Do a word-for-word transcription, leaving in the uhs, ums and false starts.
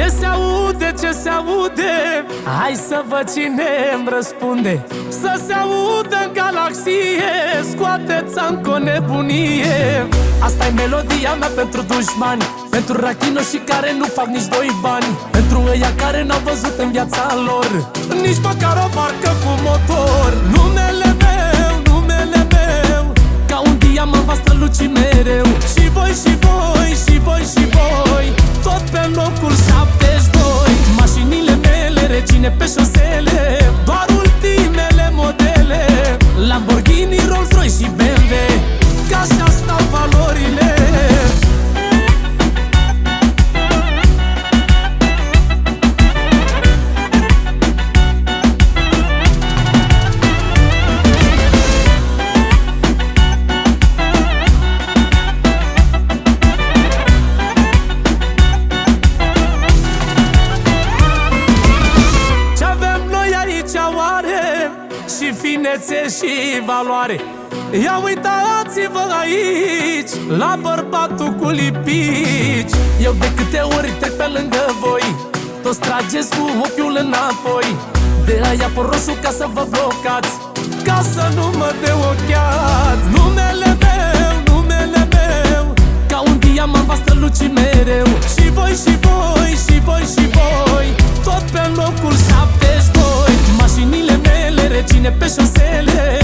Ce se aude, ce se aude? Hai să văd cine îmi răspunde. Să se audă în galaxie, scoateți-mi o nebunie. Asta-i melodia mea pentru dușmani, pentru rachinoșii care nu fac nici doi bani, pentru ăia care n-au văzut în viața lor nici măcar o barcă cu motor. Numele meu, numele meu, ca un diamant va străluci mereu. Și voi, și voi, și voi, și voi, tot pe locul șaptezeci și doi. Mașinile mele, regine pe șosele, doar ultimele modele, Lamborghini, Rolls-Royce și B M W, că așa stau valorile. Și finețe și valoare. Ia uitați-vă aici la bărbatul cu lipici. Eu de câte ori trec pe lângă voi, toți trageți cu ochiul înapoi. De aia pe roșu ca să vă blocați, ca să nu mă deocheați. Numele meu, numele meu, ca un diamant va străluci mereu. Și voi, și voi, și voi, și voi, tot pe locul șaptezeci și doi. Mașinile mele, regine pe șosele,